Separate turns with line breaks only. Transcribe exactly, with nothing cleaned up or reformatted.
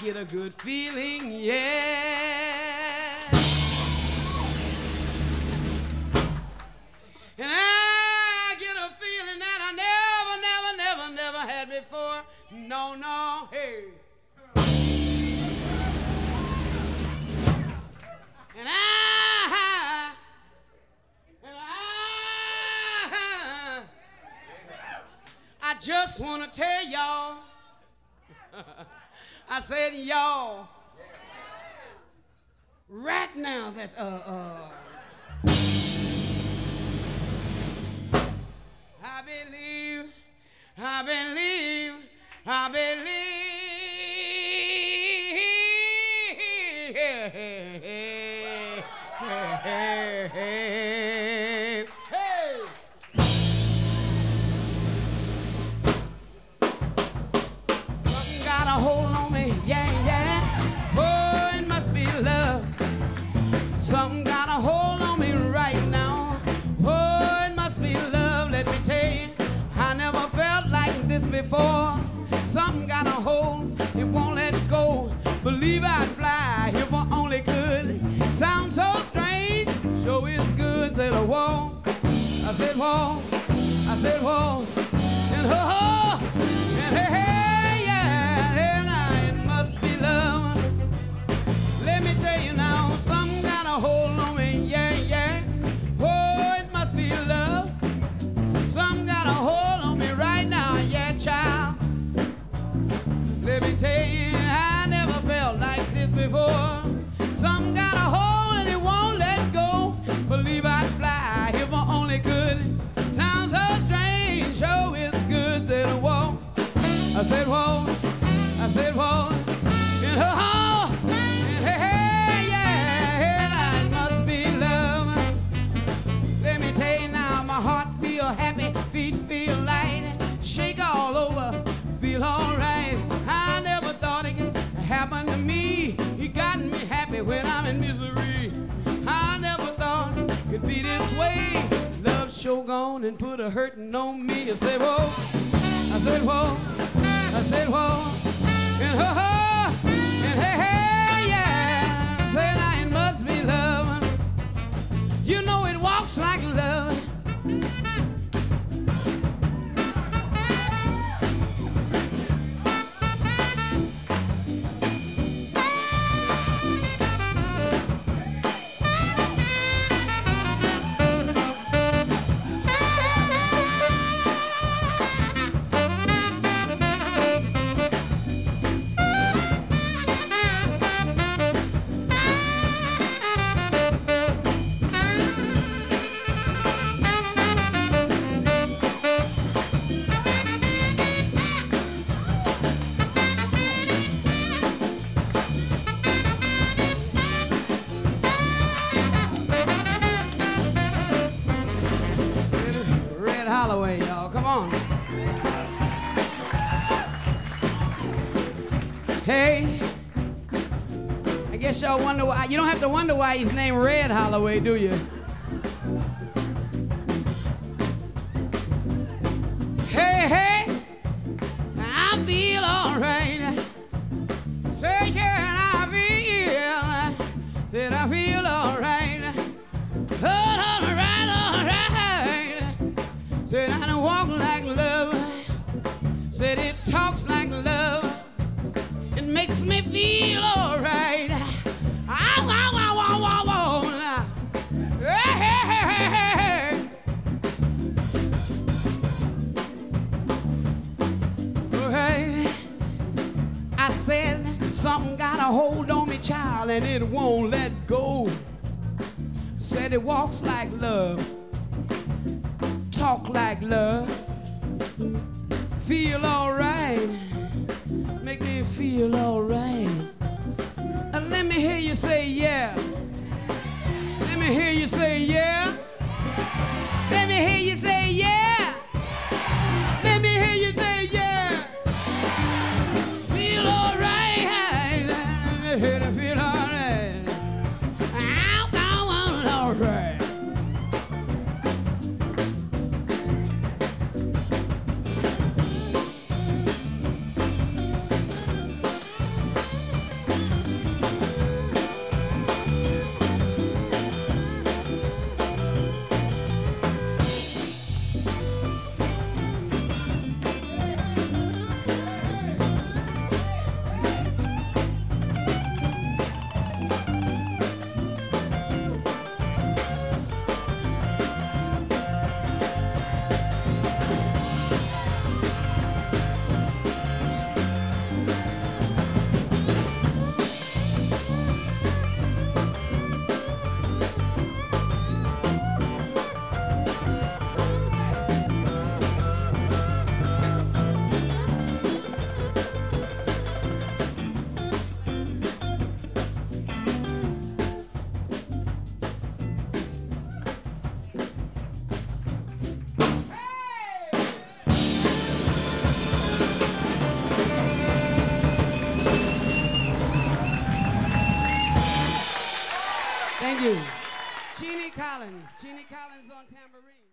get a good feeling, yeah. And I get a feeling that I never, never, never, never had before. No, no, hey. And I, and I, I just want to tell y'all, I said y'all, right now that, uh, uh, I believe, I believe, I believe. Hey, hey, hey, hey, hey. Something got a hold on me, yeah, yeah. Oh, it must be love. Something got a hold on me right now. Oh, it must be love. Let me tell you, I never felt like this before. Something got a hold, it won't let go. Believe I'd fly if I only could. Sounds so strange, sure is good. Said a whoa, I said whoa, I said whoa, and ho ho, and hey hey, yeah, and I, it must be love. Let me tell you now, something got a hold on me, yeah, yeah. Oh, it must be love. Something got a hold on me right now, yeah, child. Let me tell you, I never felt like this before. Something got a hold and it won't let go. Believe I'd fly if I only could. Sounds so strange, sure is good. Said whoa, I said whoa, I said whoa, and oh, and hey, hey, yeah, and it must be love. Let me tell you now, my heart feel happy, feet feel light, shake all over, feel alright. I never thought it could happen to me. You got me happy when I'm in misery. I never thought it could be this way. Love sure gone and put a hurtin' on me. I said whoa, I said whoa, I said whoa, and ho ho, and hey hey, yeah. I said I, it must be love. You know it walks like love. Holloway, y'all, come on. Hey, I guess y'all wonder why. You don't have to wonder why he's named Red Holloway, do you? Hey, hey, I feel all right. Say, yeah, I feel. Said I feel all right. Oh, all right, all right. Said I don't walk like love. Said it talks like love. It makes me feel alright. Ow, ow, ow, ow, ow, ow. Hey, hey, hey, hey, hey. Alright. I said something got a hold on me, child, and it won't let go. Said it walks like love. Talk like love, feel alright, make me feel alright. Uh, let me hear you say yeah. Let me hear you say yeah. Let me hear you say yeah. Let me hear you say yeah. Feel alright. Let me hear you feel alright. Ow, ow, ow, alright. Thank you. Jeannie Collins. Jeannie Collins on tambourine.